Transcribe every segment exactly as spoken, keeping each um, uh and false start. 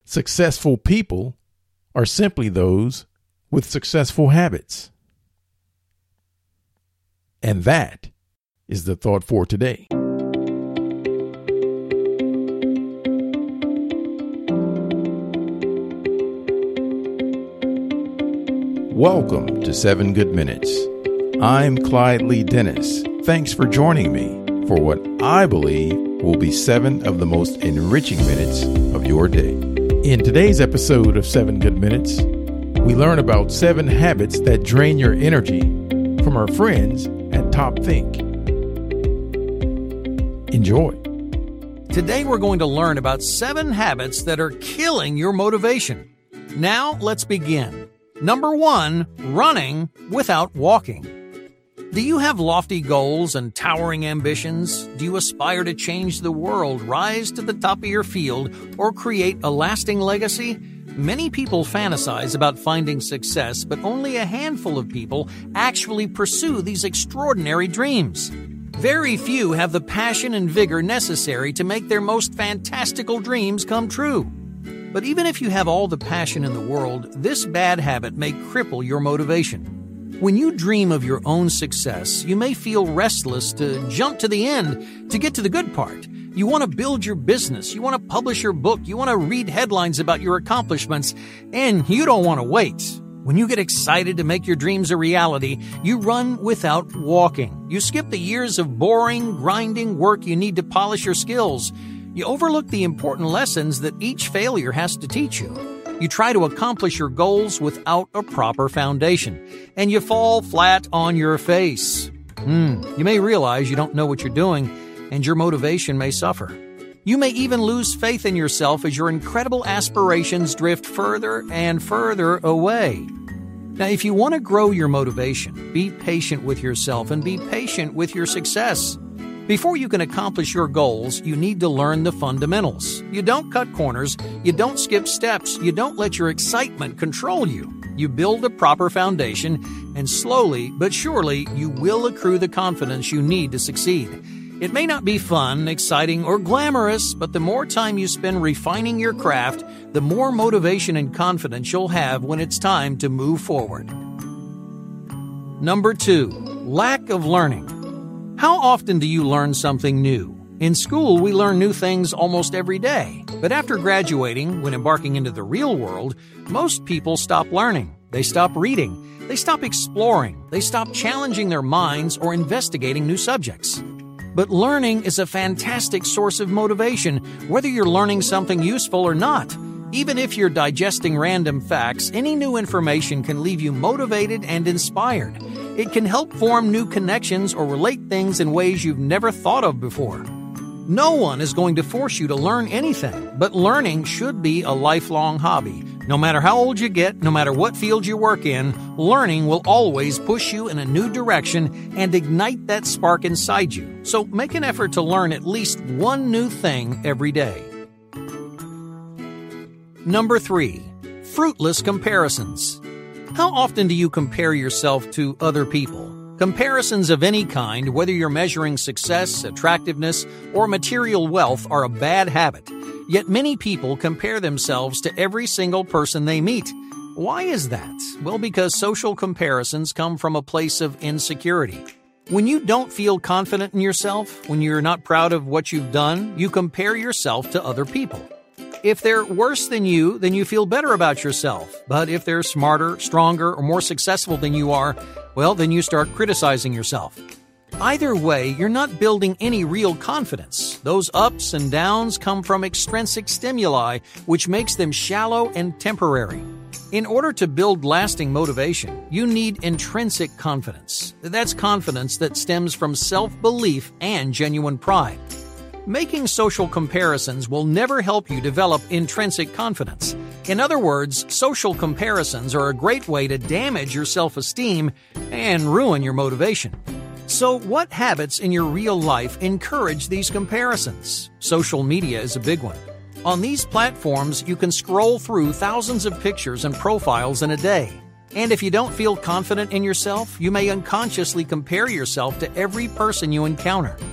Successful people are simply those with successful habits. And that is the thought for today. Welcome to Seven Good Minutes. I'm Clyde Lee Dennis. Thanks for joining me for what I believe will be seven of the most enriching minutes of your day. In today's episode of Seven Good Minutes, we learn about seven habits that drain your energy from our friends at Top Think. Enjoy. Today we're going to learn about seven habits that are killing your motivation. Now let's begin. Number one, running without walking. Do you have lofty goals and towering ambitions? Do you aspire to change the world, rise to the top of your field, or create a lasting legacy? Many people fantasize about finding success, but only a handful of people actually pursue these extraordinary dreams. Very few have the passion and vigor necessary to make their most fantastical dreams come true. But even if you have all the passion in the world, this bad habit may cripple your motivation. When you dream of your own success, you may feel restless to jump to the end, to get to the good part. You want to build your business, you want to publish your book, you want to read headlines about your accomplishments, and you don't want to wait. When you get excited to make your dreams a reality, you run without walking. You skip the years of boring, grinding work you need to polish your skills. You overlook the important lessons that each failure has to teach you. You try to accomplish your goals without a proper foundation, and you fall flat on your face. Hmm, you may realize you don't know what you're doing, and your motivation may suffer. You may even lose faith in yourself as your incredible aspirations drift further and further away. Now, if you want to grow your motivation, be patient with yourself and be patient with your success. Before you can accomplish your goals, you need to learn the fundamentals. You don't cut corners, you don't skip steps, you don't let your excitement control you. You build a proper foundation, and slowly but surely you will accrue the confidence you need to succeed. It may not be fun, exciting, or glamorous, but the more time you spend refining your craft, the more motivation and confidence you'll have when it's time to move forward. Number two, lack of learning. How often do you learn something new? In school, we learn new things almost every day. But after graduating, when embarking into the real world, most people stop learning. They stop reading. They stop exploring. They stop challenging their minds or investigating new subjects. But learning is a fantastic source of motivation, whether you're learning something useful or not. Even if you're digesting random facts, any new information can leave you motivated and inspired. It can help form new connections or relate things in ways you've never thought of before. No one is going to force you to learn anything, but learning should be a lifelong hobby. No matter how old you get, no matter what field you work in, learning will always push you in a new direction and ignite that spark inside you. So make an effort to learn at least one new thing every day. Number three, fruitless comparisons. How often do you compare yourself to other people? Comparisons of any kind, whether you're measuring success, attractiveness, or material wealth, are a bad habit. Yet many people compare themselves to every single person they meet. Why is that? Well, because social comparisons come from a place of insecurity. When you don't feel confident in yourself, when you're not proud of what you've done, you compare yourself to other people. If they're worse than you, then you feel better about yourself. But if they're smarter, stronger, or more successful than you are, well, then you start criticizing yourself. Either way, you're not building any real confidence. Those ups and downs come from extrinsic stimuli, which makes them shallow and temporary. In order to build lasting motivation, you need intrinsic confidence. That's confidence that stems from self-belief and genuine pride. Making social comparisons will never help you develop intrinsic confidence. In other words, social comparisons are a great way to damage your self-esteem and ruin your motivation. So what habits in your real life encourage these comparisons? Social media is a big one. On these platforms, you can scroll through thousands of pictures and profiles in a day. And if you don't feel confident in yourself, you may unconsciously compare yourself to every person you encounter.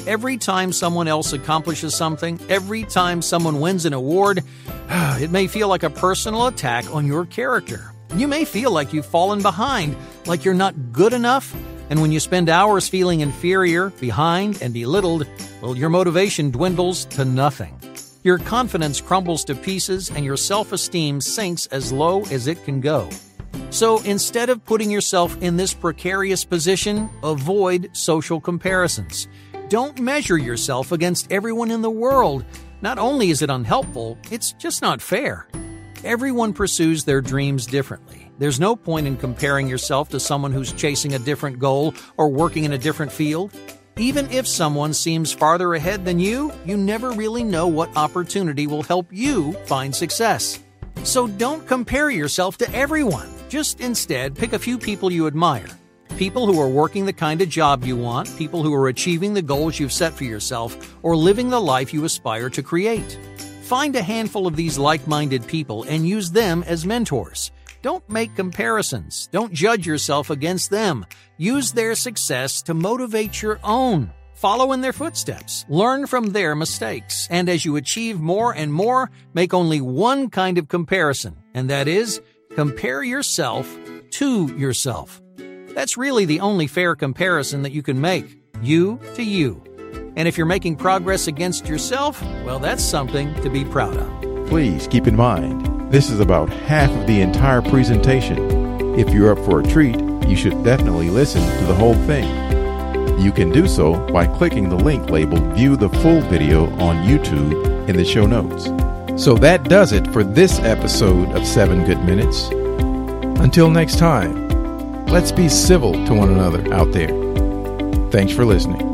Every time someone else accomplishes something, every time someone wins an award, it may feel like a personal attack on your character. You may feel like you've fallen behind, like you're not good enough. And when you spend hours feeling inferior, behind, and belittled, well, your motivation dwindles to nothing. Your confidence crumbles to pieces and your self-esteem sinks as low as it can go. So instead of putting yourself in this precarious position, avoid social comparisons. Don't measure yourself against everyone in the world. Not only is it unhelpful, it's just not fair. Everyone pursues their dreams differently. There's no point in comparing yourself to someone who's chasing a different goal or working in a different field. Even if someone seems farther ahead than you, you never really know what opportunity will help you find success. So don't compare yourself to everyone. Just instead pick a few people you admire. People who are working the kind of job you want, people who are achieving the goals you've set for yourself, or living the life you aspire to create. Find a handful of these like-minded people and use them as mentors. Don't make comparisons. Don't judge yourself against them. Use their success to motivate your own. Follow in their footsteps. Learn from their mistakes. And as you achieve more and more, make only one kind of comparison, and that is, compare yourself to yourself. That's really the only fair comparison that you can make. You to you. And if you're making progress against yourself, well, that's something to be proud of. Please keep in mind, this is about half of the entire presentation. If you're up for a treat, you should definitely listen to the whole thing. You can do so by clicking the link labeled View the Full Video on YouTube in the show notes. So that does it for this episode of seven Good Minutes. Until next time, let's be civil to one another out there. Thanks for listening.